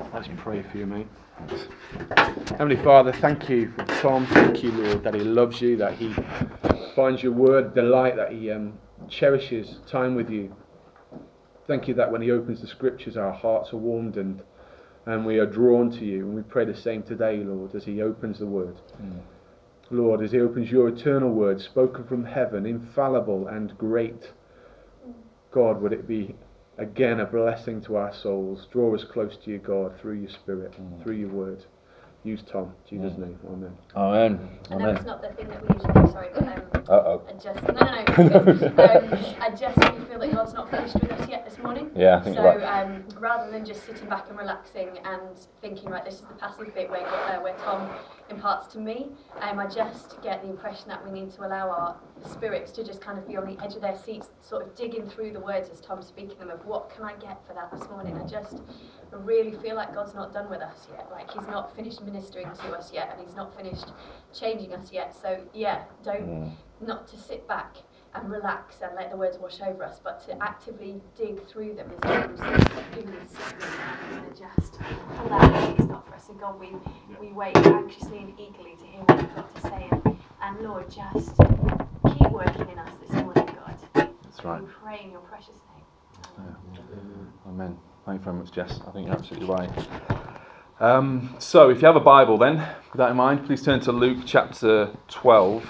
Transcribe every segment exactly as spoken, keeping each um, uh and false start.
Let's pray for you, mate. Heavenly Father, thank you for Tom. Thank you, Lord, that he loves you, that he finds your word delight, that he um, cherishes time with you. Thank you that when he opens the scriptures, our hearts are warmed and and we are drawn to you. And we pray the same today, Lord, as he opens the word. Mm. Lord, as he opens your eternal word, spoken from heaven, infallible and great. God, would it be again a blessing to our souls. Draw us close to you, God, through your Spirit, mm. through your word. Use Tom. In Jesus' mm. name. Amen. Amen. I know it's not the thing that we usually do, sorry, but um, Uh-oh. I just, no, no, no, it's good. um, I just really feel that God's not finished with us yet this morning. Yeah, I think so you're right. um, rather than just sitting back and relaxing and thinking, right, this is the passive bit where, uh, where Tom imparts to me, um, I just get the impression that we need to allow our spirits to just kind of be on the edge of their seats, sort of digging through the words as Tom's speaking them of what can I get for that this morning. I just really feel like God's not done with us yet, like he's not finished ministering to us yet, and he's not finished changing us yet. So yeah, don't mm. not to sit back and relax and let the words wash over us, but to actively dig through them as Tom says, do this and just pull out it's not for us. So God, we we wait anxiously and eagerly to hear what you've got to say, and, and Lord, just keep working in us this morning, God. That's right. We pray in your precious name. Amen. Yeah. Amen. Thank you very much, Jess. I think you're absolutely right. Um, so, if you have a Bible then, with that in mind, please turn to Luke chapter twelve.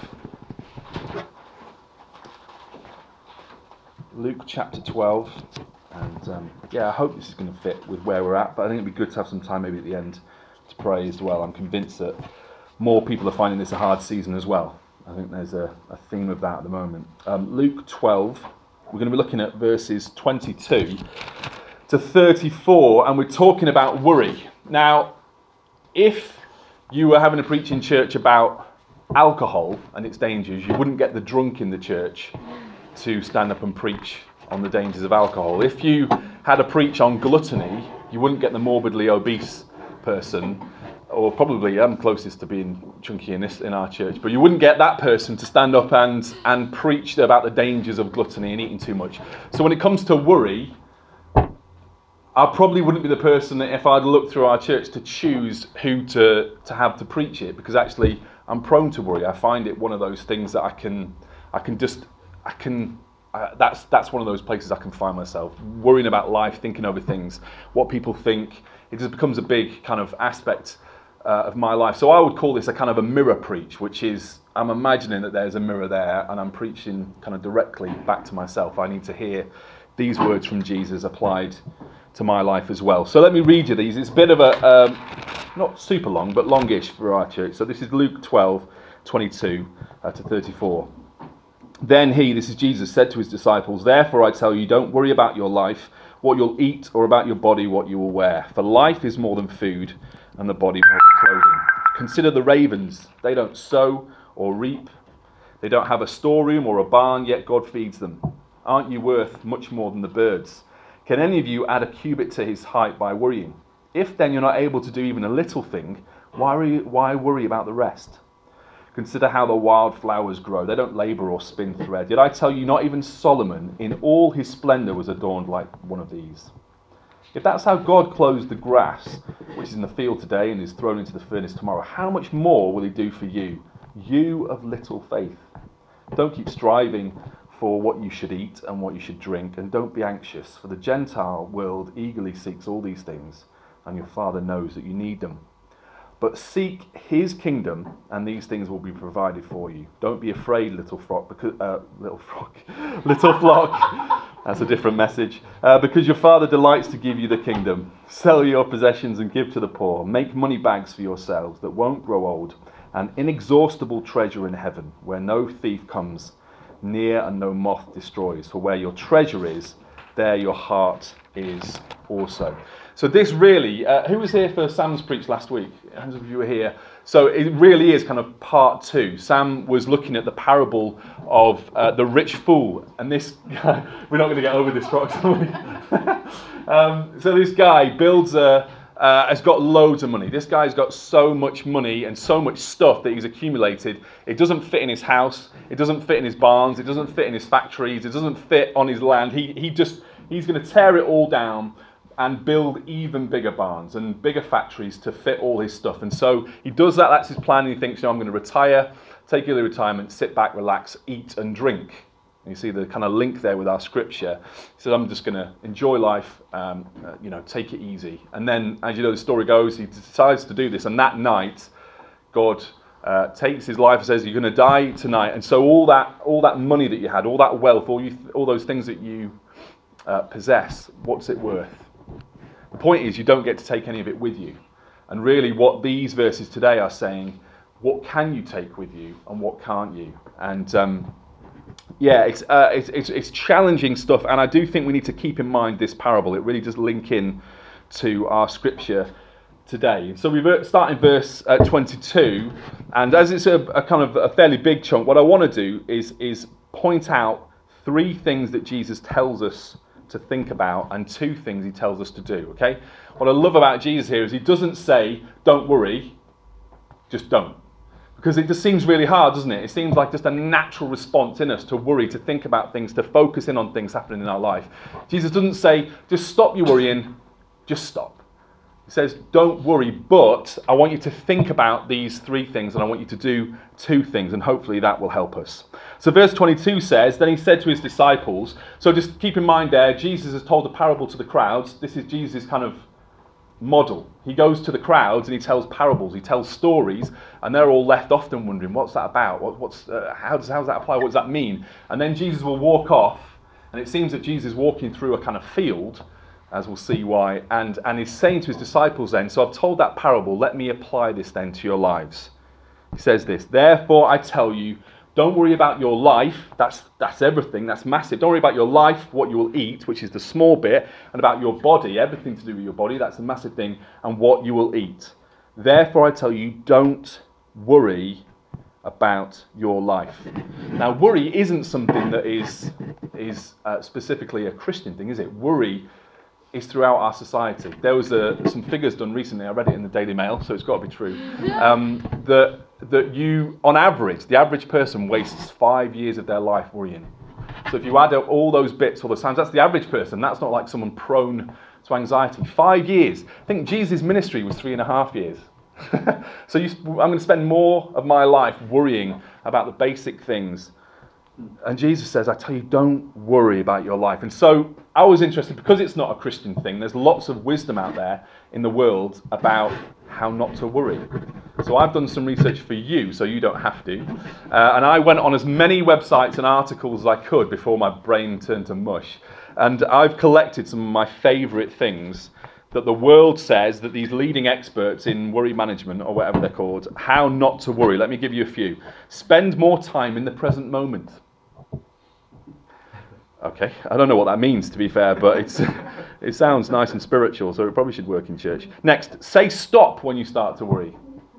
Luke chapter twelve. And um, yeah, I hope this is going to fit with where we're at, but I think it'd be good to have some time maybe at the end to pray as well. I'm convinced that more people are finding this a hard season as well. I think there's a, a theme of that at the moment. Um, Luke twelve, we're going to be looking at verses twenty-two to thirty-four, and we're talking about worry. Now, if you were having a preaching church about alcohol and its dangers, you wouldn't get the drunk in the church to stand up and preach on the dangers of alcohol. If you had a preach on gluttony, you wouldn't get the morbidly obese person, or probably I'm closest to being chunky in this in our church, but you wouldn't get that person to stand up and and preach about the dangers of gluttony and eating too much. So when it comes to worry, I probably wouldn't be the person that if I'd looked through our church to choose who to, to have to preach it, because actually I'm prone to worry. I find it one of those things that I can, I can just, I can, uh, that's that's one of those places I can find myself worrying about life, thinking over things, what people think. It just becomes a big kind of aspect uh, of my life. So I would call this a kind of a mirror preach, which is I'm imagining that there's a mirror there and I'm preaching kind of directly back to myself. I need to hear these words from Jesus applied to my life as well. So let me read you these. It's a bit of a, um, not super long, but longish for our church. So this is Luke twelve, twenty-two uh, to thirty-four. Then he, this is Jesus, said to his disciples, "Therefore I tell you, don't worry about your life, what you'll eat, or about your body, what you will wear. For life is more than food, and the body more than clothing. Consider the ravens. They don't sow or reap. They don't have a storeroom or a barn, yet God feeds them. Aren't you worth much more than the birds? Can any of you add a cubit to his height by worrying? If then you're not able to do even a little thing, why worry, why worry about the rest? Consider how the wild flowers grow. They don't labour or spin thread. Yet I tell you, not even Solomon in all his splendour was adorned like one of these. If that's how God clothes the grass, which is in the field today and is thrown into the furnace tomorrow, how much more will he do for you, you of little faith? Don't keep striving for what you should eat and what you should drink, and don't be anxious, for the Gentile world eagerly seeks all these things, and your Father knows that you need them. But seek his kingdom, and these things will be provided for you. Don't be afraid, little flock, because uh, little flock, little flock. That's a different message. Uh, because your Father delights to give you the kingdom. Sell your possessions and give to the poor. Make money bags for yourselves that won't grow old, an inexhaustible treasure in heaven, where no thief comes near and no moth destroys. For where your treasure is, there your heart is also." So this really, uh, who was here for Sam's preach last week? How many of you were here? So it really is kind of part two. Sam was looking at the parable of uh, the rich fool. And this guy, we're not going to get over this rock, are we? um, so this guy builds a, uh, has got loads of money. This guy's got so much money and so much stuff that he's accumulated. It doesn't fit in his house. It doesn't fit in his barns. It doesn't fit in his factories. It doesn't fit on his land. He, he just, he's going to tear it all down and build even bigger barns and bigger factories to fit all his stuff. And so he does that, that's his plan, and he thinks, you know, I'm going to retire, take early retirement, sit back, relax, eat and drink. And you see the kind of link there with our scripture. He says, I'm just going to enjoy life, um, uh, you know, take it easy. And then, as you know, the story goes, he decides to do this, and that night, God uh, takes his life and says, you're going to die tonight. And so all that all that money that you had, all that wealth, all, you, all those things that you uh, possess, what's it worth? The point is, you don't get to take any of it with you. And really what these verses today are saying, what can you take with you and what can't you? And um, yeah, it's, uh, it's, it's, it's challenging stuff. And I do think we need to keep in mind this parable. It really does link in to our scripture today. So we start in verse uh, twenty-two. And as it's a, a kind of a fairly big chunk, what I want to do is, is point out three things that Jesus tells us to think about and two things he tells us to do, okay? What I love about Jesus here is he doesn't say, don't worry, just don't. Because it just seems really hard, doesn't it? It seems like just a natural response in us to worry, to think about things, to focus in on things happening in our life. Jesus doesn't say, just stop your worrying, just stop. He says, don't worry, but I want you to think about these three things and I want you to do two things, and hopefully that will help us. So verse twenty-two says, then he said to his disciples, so just keep in mind there, Jesus has told a parable to the crowds. This is Jesus' kind of model. He goes to the crowds and he tells parables, he tells stories, and they're all left often wondering, what's that about? What, what's uh, how does how does that apply? What does that mean? And then Jesus will walk off, and it seems that Jesus is walking through a kind of field, as we'll see why, and, and he's saying to his disciples then, so I've told that parable, let me apply this then to your lives. He says this, therefore I tell you, don't worry about your life, that's that's everything, that's massive. Don't worry about your life, what you will eat, which is the small bit, and about your body, everything to do with your body, that's a massive thing, and what you will eat. Therefore I tell you, don't worry about your life. Now worry isn't something that is, is uh, specifically a Christian thing, is it? Worry is throughout our society. There was a, some figures done recently, I read it in the Daily Mail, so it's got to be true, um, that, that you, on average, the average person wastes five years of their life worrying. So if you add up all those bits all the times, that's the average person. That's not like someone prone to anxiety. Five years. I think Jesus' ministry was three and a half years. So you, I'm going to spend more of my life worrying about the basic things. And Jesus says, I tell you, don't worry about your life. And so I was interested, because it's not a Christian thing, there's lots of wisdom out there in the world about how not to worry. So I've done some research for you, so you don't have to. Uh, and I went on as many websites and articles as I could before my brain turned to mush. And I've collected some of my favourite things that the world says, that these leading experts in worry management, or whatever they're called, how not to worry. Let me give you a few. Spend more time in the present moment. Okay, I don't know what that means, to be fair, but it's, it sounds nice and spiritual, so it probably should work in church. Next, say stop when you start to worry.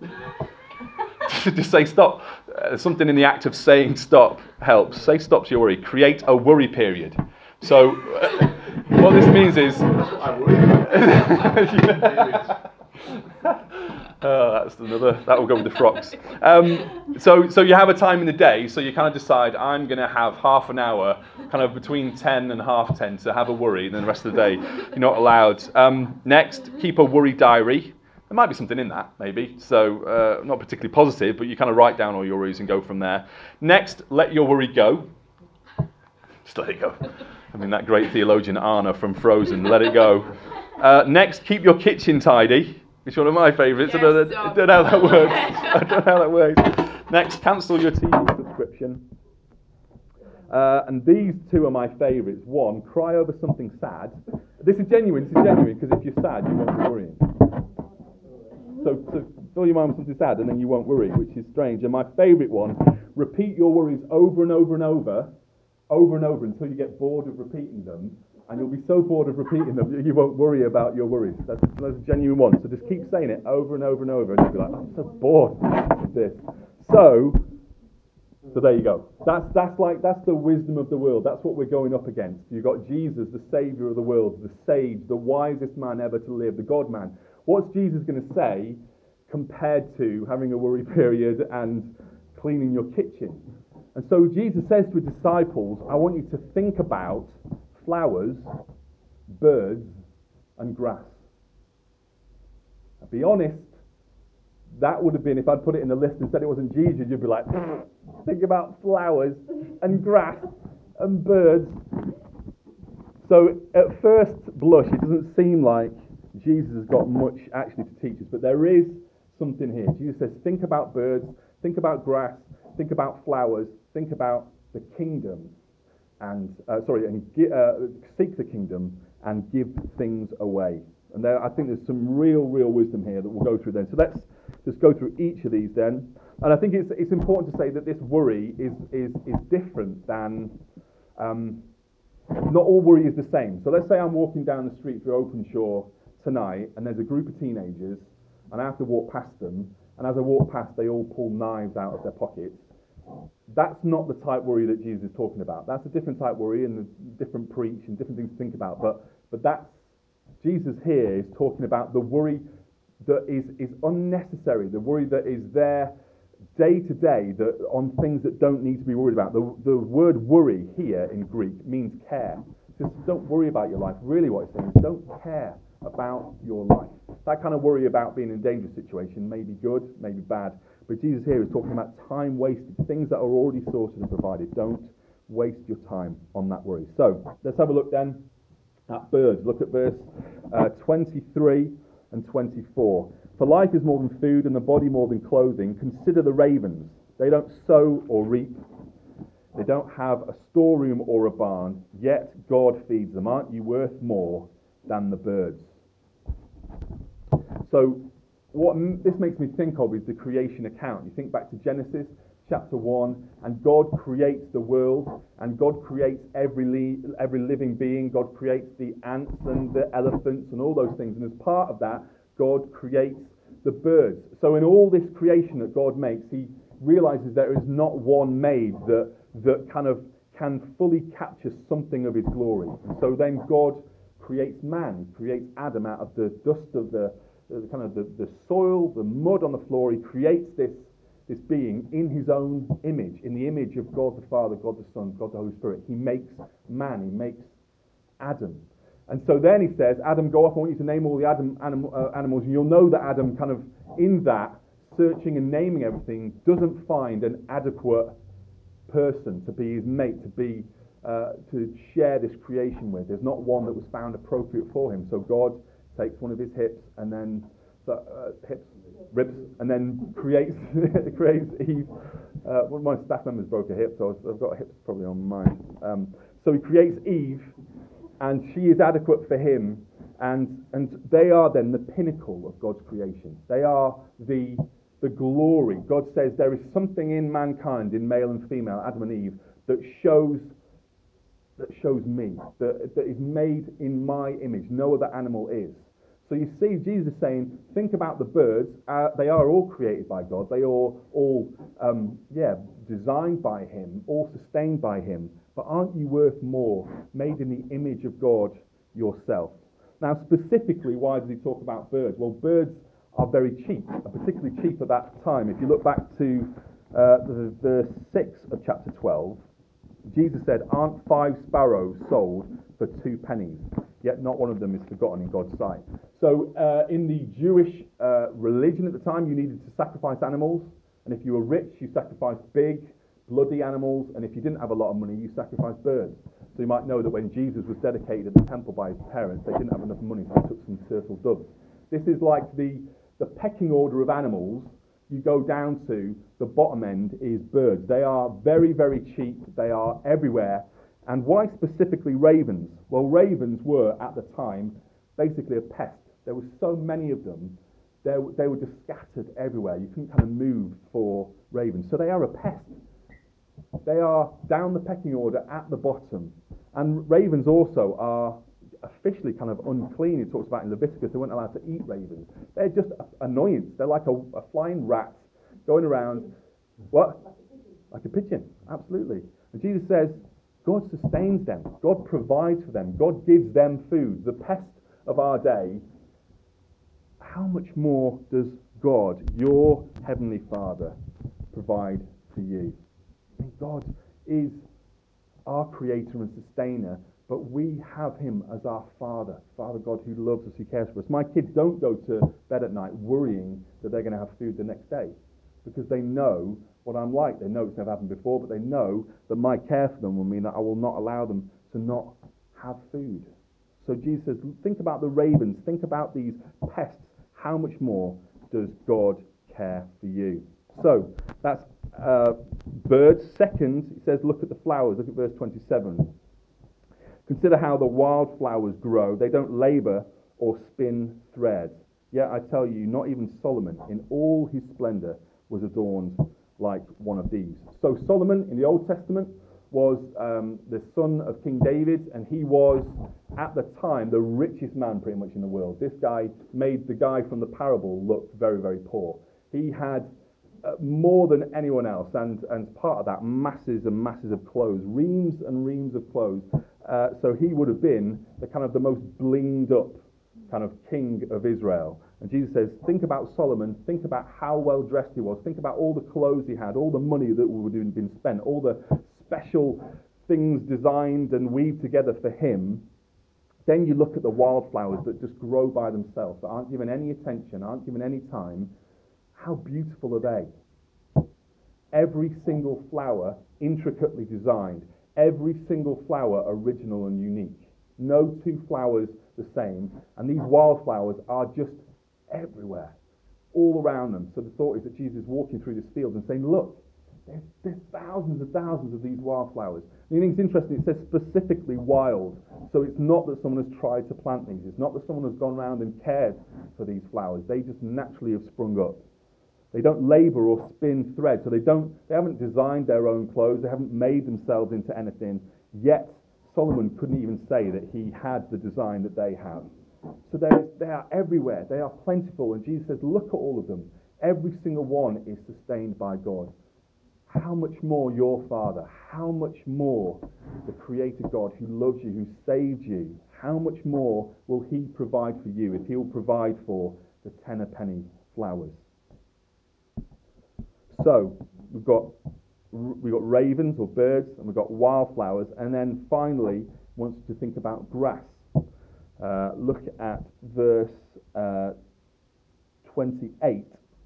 Just say stop. Uh, something in the act of saying stop helps. Say stop to your worry. Create a worry period. So, uh, what this means is... That's what I worry about. Oh, that's another, that will go with the frocks. Um, so, so you have a time in the day, so you kind of decide, I'm going to have half an hour, kind of between ten and half ten, to have a worry, and then the rest of the day you're not allowed. Um, next, keep a worry diary. There might be something in that, maybe. So, uh, not particularly positive, but you kind of write down all your worries and go from there. Next, let your worry go. Just let it go. I mean, that great theologian Anna from Frozen, let it go. Uh, next, keep your kitchen tidy. It's one of my favourites. Yes, I, don't, I don't know how that works. I don't know how that works. Next, cancel your T V subscription. Uh, and these two are my favourites. One, cry over something sad. This is genuine. This is genuine, because if you're sad, you won't be worrying. So, so fill your mind with something sad, and then you won't worry, which is strange. And my favourite one, repeat your worries over and over and over, over and over until you get bored of repeating them. And you'll be so bored of repeating them that you won't worry about your worries. That's, that's a genuine one. So just keep saying it over and over and over, and you'll be like, oh, I'm so bored of this. So, so there you go. That's that's like that's the wisdom of the world. That's what we're going up against. You've got Jesus, the Saviour of the world, the sage, the wisest man ever to live, the God-man. What's Jesus going to say compared to having a worry period and cleaning your kitchen? And so Jesus says to his disciples, I want you to think about flowers, birds, and grass. I'll be honest, that would have been, if I'd put it in the list and said it wasn't Jesus, you'd be like, think about flowers and grass and birds. So at first blush, it doesn't seem like Jesus has got much actually to teach us, but there is something here. Jesus says, think about birds, think about grass, think about flowers, think about the kingdom, and uh, sorry, and uh, seek the kingdom and give things away. And there, I think there's some real, real wisdom here that we'll go through then. So let's just go through each of these then. And I think it's it's important to say that this worry is is is different than. Um, not all worry is the same. So let's say I'm walking down the street through Openshaw tonight, and there's a group of teenagers, and I have to walk past them, and as I walk past, they all pull knives out of their pockets. That's not the type worry that Jesus is talking about. That's a different type worry and a different preach and different things to think about. But but that's Jesus here is talking about the worry that is, is unnecessary, the worry that is there day to day that on things that don't need to be worried about. The, the word worry here in Greek means care. Just don't worry about your life. Really what it's saying is don't care about your life. That kind of worry about being in a dangerous situation may be good, may be bad. But Jesus here is talking about time wasted, things that are already sorted and provided. Don't waste your time on that worry. So let's have a look then at birds. Look at verse uh, twenty-three and twenty-four. For life is more than food and the body more than clothing. Consider the ravens. They don't sow or reap. They don't have a storeroom or a barn, yet God feeds them. Aren't you worth more than the birds? So what this makes me think of is the creation account. You think back to Genesis chapter one, and God creates the world, and God creates every li- every living being. God creates the ants and the elephants and all those things. And as part of that, God creates the birds. So in all this creation that God makes, he realizes there is not one made that that kind of can fully capture something of his glory. And so then God creates man. He creates Adam out of the dust of the, the kind of the, the soil, the mud on the floor. He creates this this being in his own image, in the image of God the Father, God the Son, God the Holy Spirit. He makes man. He makes Adam. And so then he says, Adam, go off, I want you to name all the Adam anim, uh, animals, and you'll know that Adam kind of, in that, searching and naming everything, doesn't find an adequate person to be his mate, to be, uh, to share this creation with. There's not one that was found appropriate for him. So God takes one of his hips, and then, so, uh, hips, ribs, and then creates, creates Eve. Uh, one of my staff members broke a hip, so I've got a hip probably on mine. Um, so he creates Eve, and she is adequate for him, and and they are then the pinnacle of God's creation. They are the the glory. God says there is something in mankind, in male and female, Adam and Eve, that shows that shows me, that, that is made in my image. No other animal is. So you see Jesus saying, think about the birds. Uh, they are all created by God. They are all, all um, yeah, designed by him, all sustained by him. But aren't you worth more, made in the image of God yourself? Now, specifically, why does he talk about birds? Well, birds are very cheap, are particularly cheap at that time. If you look back to uh, the verse six of chapter twelve, Jesus said, aren't five sparrows sold for two pennies? Yet not one of them is forgotten in God's sight. So uh, in the Jewish uh, religion at the time, you needed to sacrifice animals. And if you were rich, you sacrificed big, bloody animals. And if you didn't have a lot of money, you sacrificed birds. So you might know that when Jesus was dedicated at the temple by his parents, they didn't have enough money, so they took some turtle doves. This is like the, the pecking order of animals. You go down to the bottom end is birds. They are very, very cheap. They are everywhere. And why specifically ravens? Well, ravens were, at the time, basically a pest. There were so many of them, they, they were just scattered everywhere. You couldn't kind of move for ravens. So they are a pest. They are down the pecking order at the bottom. And ravens also are officially kind of unclean. It talks about in Leviticus, they weren't allowed to eat ravens. They're just annoyance. They're like a, a flying rat going around. What? Like a pigeon, absolutely. And Jesus says, God sustains them. God provides for them. God gives them food. The pest of our day, how much more does God, your heavenly Father, provide for you? I mean, God is our creator and sustainer, but we have him as our Father, Father God who loves us, who cares for us. My kids don't go to bed at night worrying that they're going to have food the next day, because they know what I'm like. They know it's never happened before, but they know that my care for them will mean that I will not allow them to not have food. So Jesus says, think about the ravens, think about these pests. How much more does God care for you? So that's uh, birds. Second, it says, look at the flowers. Look at verse twenty-seven. Consider how the wildflowers grow. They don't labor or spin thread. Yet I tell you, not even Solomon in all his splendor was adorned like one of these. So Solomon in the Old Testament was um, the son of King David, and he was, at the time, the richest man pretty much in the world. This guy made the guy from the parable look very, very poor. He had uh, more than anyone else, and, and part of that, masses and masses of clothes, reams and reams of clothes. Uh, so he would have been the kind of the most blinged up kind of king of Israel. And Jesus says, think about Solomon, think about how well dressed he was, think about all the clothes he had, all the money that would have been spent, all the special things designed and weaved together for him. Then you look at the wildflowers that just grow by themselves, that aren't given any attention, aren't given any time. How beautiful are they? Every single flower intricately designed, every single flower original and unique. No two flowers the same, and these wildflowers are just everywhere, all around them. So the thought is that Jesus is walking through this field and saying, look, there's, there's thousands and thousands of these wildflowers. And you think it's interesting, it says specifically wild, so it's not that someone has tried to plant these, it's not that someone has gone around and cared for these flowers, they just naturally have sprung up. They don't labor or spin thread, so they don't. They haven't designed their own clothes, they haven't made themselves into anything, yet Solomon couldn't even say that he had the design that they have. So they are everywhere. They are plentiful. And Jesus says, look at all of them. Every single one is sustained by God. How much more your Father, how much more the Creator God who loves you, who saved you, how much more will he provide for you if he'll provide for the ten a penny flowers? So we've got we've got ravens or birds, and we've got wildflowers, and then finally wants to think about grass. Uh, look at verse uh, twenty-eight.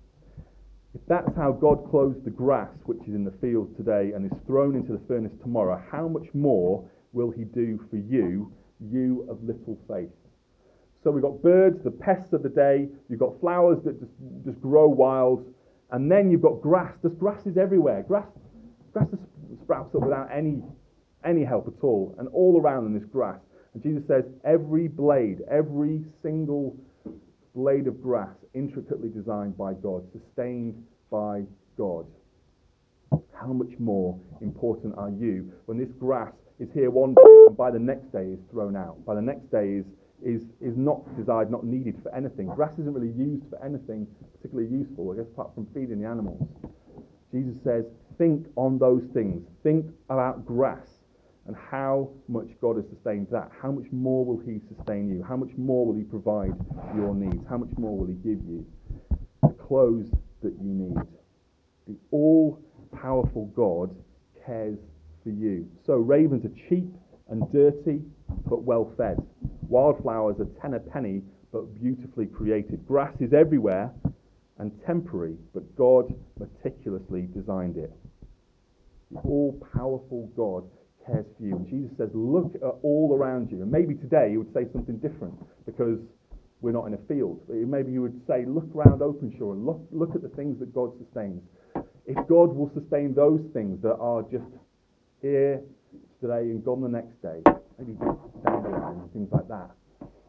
If that's how God clothes the grass which is in the field today and is thrown into the furnace tomorrow, how much more will he do for you, you of little faith? So we've got birds, the pests of the day, you've got flowers that just, just grow wild, and then you've got grass. There's grasses everywhere. Grass, grass just sprouts up without any, any help at all, and all around them is grass. And Jesus says, every blade, every single blade of grass, intricately designed by God, sustained by God. How much more important are you when this grass is here one day and by the next day is thrown out? By the next day is is is not desired, not needed for anything. Grass isn't really used for anything particularly useful, I guess, apart from feeding the animals. Jesus says, think on those things. Think about grass and how much God has sustained that. How much more will he sustain you? How much more will he provide your needs? How much more will he give you the clothes that you need? The all-powerful God cares for you. So ravens are cheap and dirty, but well fed. Wildflowers are ten a penny, but beautifully created. Grass is everywhere and temporary, but God meticulously designed it. The all-powerful God cares for you. And Jesus says, look at all around you. And maybe today he would say something different because we're not in a field. But maybe he would say, look around Openshaw and look, look at the things that God sustains. If God will sustain those things that are just here today and gone the next day, maybe dandelion and things like that,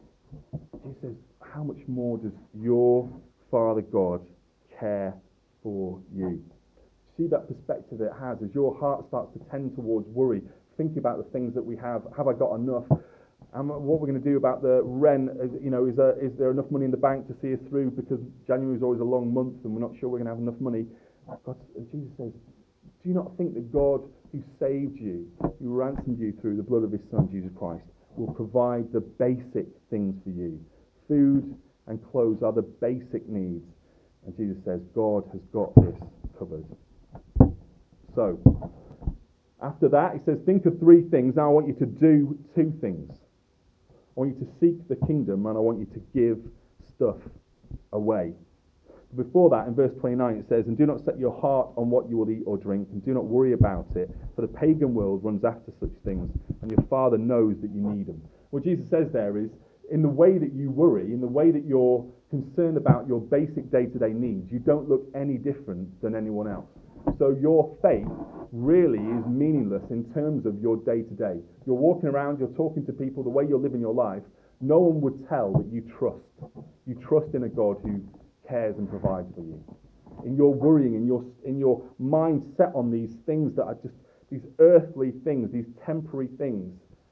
Jesus says, how much more does your Father God care for you? See that perspective it has as your heart starts to tend towards worry, thinking about the things that we have. Have I got enough? And what we're going to do about the rent? You know, is there, is there enough money in the bank to see us through? Because January is always a long month, and we're not sure we're going to have enough money. God, Jesus says, do you not think that God, who saved you, who ransomed you through the blood of his Son Jesus Christ, will provide the basic things for you? Food and clothes are the basic needs, and Jesus says God has got this covered. So, After that, he says, think of three things. Now I want you to do two things. I want you to seek the kingdom, and I want you to give stuff away. Before that, in verse twenty-nine, it says, and do not set your heart on what you will eat or drink, and do not worry about it, for the pagan world runs after such things, and your Father knows that you need them. What Jesus says there is, in the way that you worry, in the way that you're concerned about your basic day-to-day needs, you don't look any different than anyone else. So your faith really is meaningless in terms of your day-to-day. You're walking around, you're talking to people, the way you're living your life, no one would tell that you trust. You trust in a God who cares and provides for you. In your worrying, in your in your mind set on these things that are just these earthly things, these temporary things,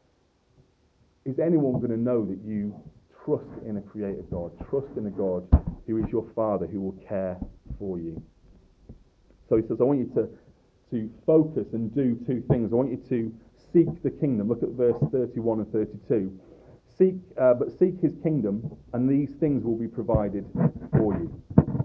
is anyone going to know that you trust in a creator God, trust in a God who is your Father, who will care for you? So he says, I want you to, to focus and do two things. I want you to seek the kingdom. Look at verse thirty-one and thirty-two. Seek, uh, but seek his kingdom, and these things will be provided for you.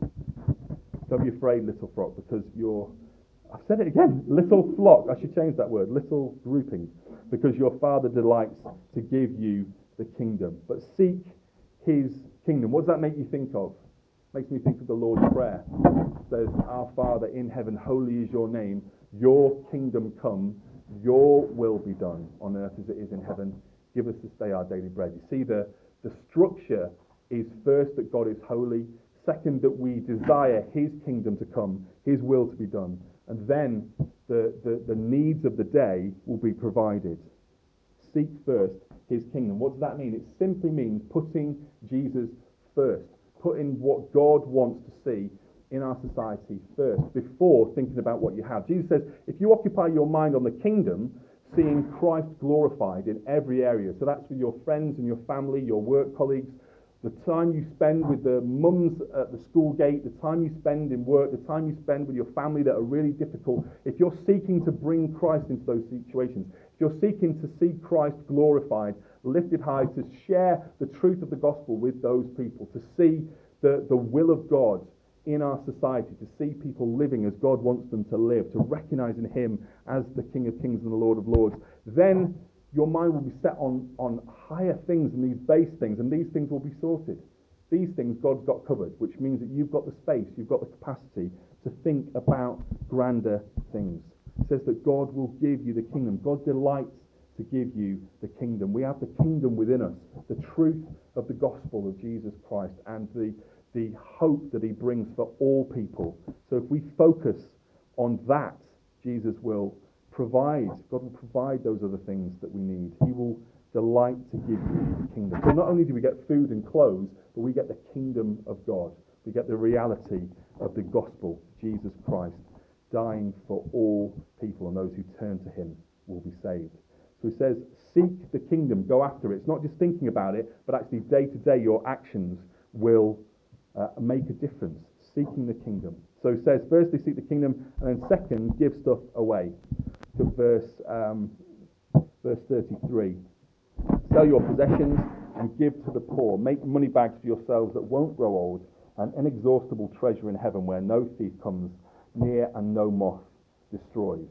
Don't be afraid, little flock, because you're, I've said it again, little flock. I should change that word, little grouping, because your Father delights to give you the kingdom. But seek his kingdom. What does that make you think of? Makes me think of the Lord's Prayer. It says, Our Father in heaven, holy is your name. Your kingdom come. Your will be done on earth as it is in heaven. Give us this day our daily bread. You see, the, the structure is first that God is holy. Second, that we desire his kingdom to come, his will to be done. And then the, the, the needs of the day will be provided. Seek first his kingdom. What does that mean? It simply means putting Jesus first. Putting what God wants to see in our society first, before thinking about what you have. Jesus says, if you occupy your mind on the kingdom, seeing Christ glorified in every area, so that's with your friends and your family, your work colleagues, the time you spend with the mums at the school gate, the time you spend in work, the time you spend with your family that are really difficult, if you're seeking to bring Christ into those situations, if you're seeking to see Christ glorified, lifted high, to share the truth of the gospel with those people, to see the, the will of God in our society, to see people living as God wants them to live, to recognize in him as the King of Kings and the Lord of Lords, then your mind will be set on, on higher things than these base things, and these things will be sorted. These things God's got covered, which means that you've got the space, you've got the capacity to think about grander things. It says that God will give you the kingdom. God delights to give you the kingdom. We have the kingdom within us, the truth of the gospel of Jesus Christ, and the, the hope that he brings for all people. So if we focus on that, Jesus will provide, God will provide those other things that we need. He will delight to give you the kingdom. So not only do we get food and clothes, but we get the kingdom of God. We get the reality of the gospel, Jesus Christ dying for all people, and those who turn to him will be saved. So he says, seek the kingdom, go after it. It's not just thinking about it, but actually day to day your actions will uh, make a difference, seeking the kingdom. So he says, firstly, seek the kingdom, and then second, give stuff away. To verse um, verse thirty-three. Sell your possessions and give to the poor. Make money bags for yourselves that won't grow old, an inexhaustible treasure in heaven where no thief comes near and no moth destroys.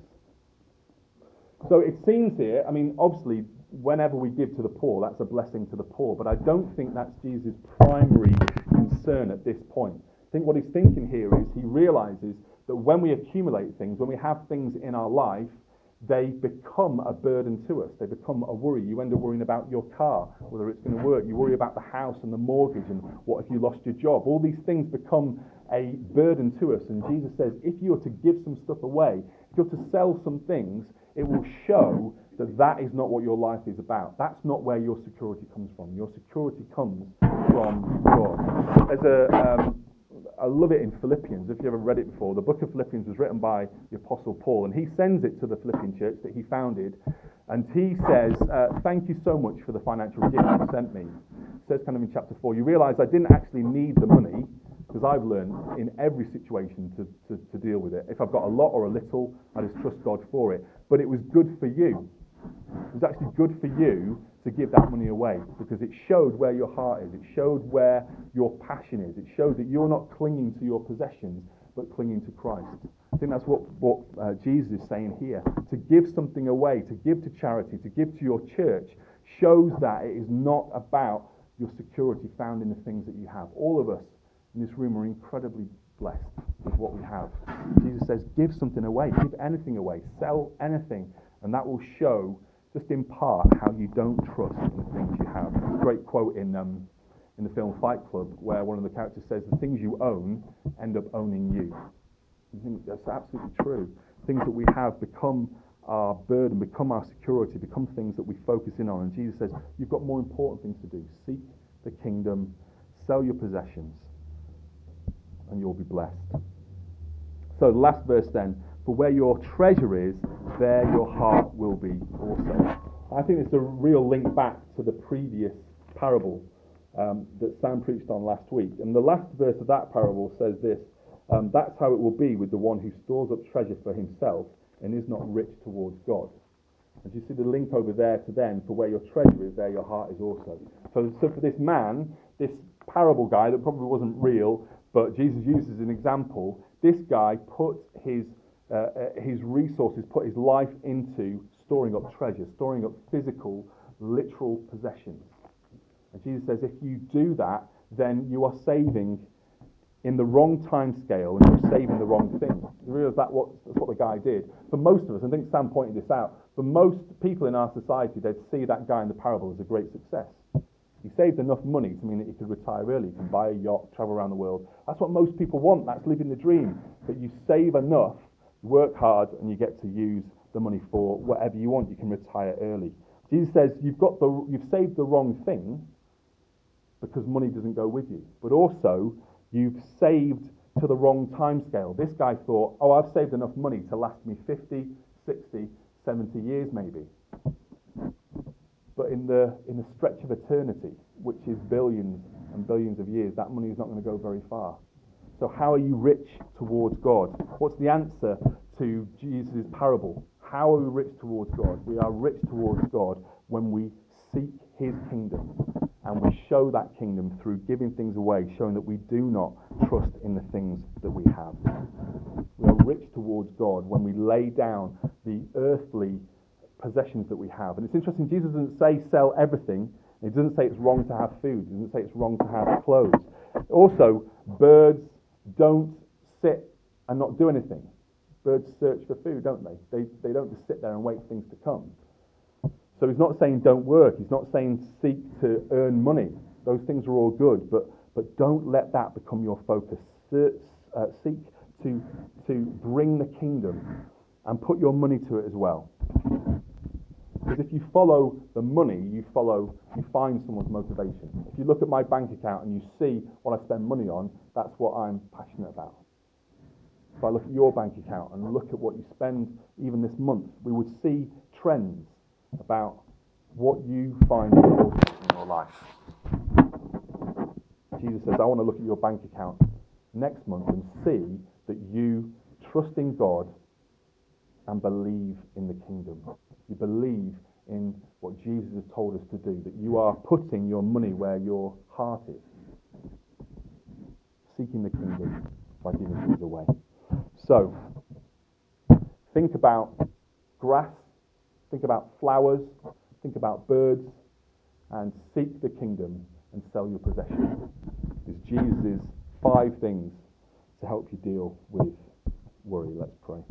So it seems here, I mean, obviously, whenever we give to the poor, that's a blessing to the poor, but I don't think that's Jesus' primary concern at this point. I think what he's thinking here is he realizes that when we accumulate things, when we have things in our life, they become a burden to us. They become a worry. You end up worrying about your car, whether it's going to work. You worry about the house and the mortgage and what if you lost your job. All these things become a burden to us. And Jesus says, if you are to give some stuff away, if you're to sell some things, it will show that that is not what your life is about. That's not where your security comes from. Your security comes from God. There's a... Um, I love it in Philippians. If you haven't read it before, the book of Philippians was written by the Apostle Paul, and he sends it to the Philippian church that he founded, and he says, uh, thank you so much for the financial gift you sent me. It says kind of in chapter four, you realise I didn't actually need the money, because I've learned in every situation to, to, to deal with it. If I've got a lot or a little, I just trust God for it. But it was good for you. It was actually good for you to give that money away, because it showed where your heart is. It showed where your passion is. It showed that you're not clinging to your possessions, but clinging to Christ. I think that's what, what uh, Jesus is saying here. To give something away, to give to charity, to give to your church, shows that it is not about your security found in the things that you have. All of us in this room are incredibly blessed with what we have. Jesus says, give something away, give anything away, sell anything, and that will show, just in part, how you don't trust in the things you have. There's a great quote in um, in the film Fight Club, where one of the characters says, the things you own end up owning you. I think that's absolutely true. Things that we have become our burden, become our security, become things that we focus in on. And Jesus says, you've got more important things to do. Seek the kingdom, sell your possessions, and you'll be blessed. So the last verse then, for where your treasure is, there your heart will be also. I think it's a real link back to the previous parable um, that Sam preached on last week. And the last verse of that parable says this, um, that's how it will be with the one who stores up treasure for himself and is not rich towards God. And you see the link over there to then, for where your treasure is, there your heart is also. So, so for this man, this parable guy that probably wasn't real, but Jesus uses as an example, this guy put his uh, his resources, put his life into storing up treasure, storing up physical, literal possessions. And Jesus says, if you do that, then you are saving in the wrong time scale, and you're saving the wrong thing. You realise that what, that's what the guy did. For most of us, I think Sam pointed this out, for most people in our society, they'd see that guy in the parable as a great success. He saved enough money to mean that he could retire early, he can buy a yacht, travel around the world. That's what most people want, that's living the dream. That you save enough, you work hard, and you get to use the money for whatever you want. You can retire early. Jesus says you've got the you've saved the wrong thing because money doesn't go with you. But also, you've saved to the wrong time scale. This guy thought, oh, I've saved enough money to last me fifty, sixty, seventy years maybe. But in the in the stretch of eternity, which is billions and billions of years, that money is not going to go very far. So how are you rich towards God? What's the answer to Jesus' parable? How are we rich towards God? We are rich towards God when we seek his kingdom, and we show that kingdom through giving things away, showing that we do not trust in the things that we have. We are rich towards God when we lay down the earthly possessions that we have. And it's interesting, Jesus doesn't say sell everything. He doesn't say it's wrong to have food. He doesn't say it's wrong to have clothes. Also, birds don't sit and not do anything. Birds search for food, don't they? They they don't just sit there and wait for things to come. So he's not saying don't work. He's not saying seek to earn money. Those things are all good, but but don't let that become your focus. Uh, seek to to bring the kingdom and put your money to it as well. Because if you follow the money, you follow, you find someone's motivation. If you look at my bank account and you see what I spend money on, that's what I'm passionate about. If I look at your bank account and look at what you spend even this month, we would see trends about what you find important in your life. Jesus says, I want to look at your bank account next month and see that you trust in God and believe in the kingdom. You believe in what Jesus has told us to do, that you are putting your money where your heart is. Seeking the kingdom by giving things away. So, think about grass, think about flowers, think about birds, and seek the kingdom and sell your possessions. It's Jesus' five things to help you deal with worry. Let's pray.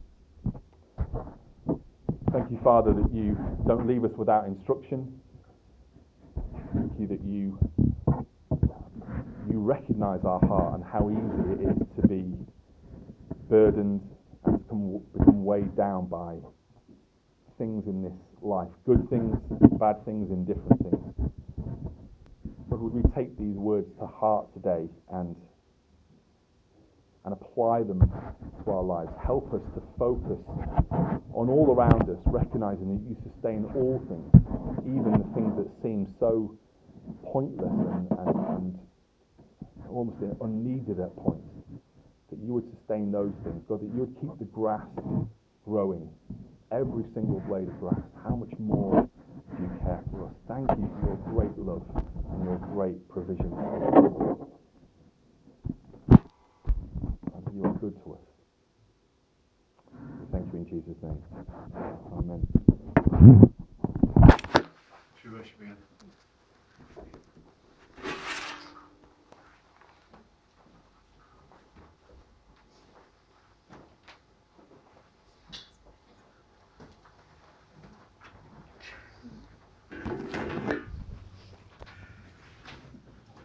Thank you, Father, that you don't leave us without instruction. Thank you that you you recognise our heart and how easy it is to be burdened and become, become weighed down by things in this life, good things, bad things, indifferent things. But would we take these words to heart today and and apply them to our lives? Help us to focus on all around us, recognizing that you sustain all things, even the things that seem so pointless and, and, and almost unneeded at points, that you would sustain those things. God, that you would keep the grass growing, every single blade of grass. How much more do you care for us? Thank you for your great love and your great provision. You are good Jesus' name. Amen.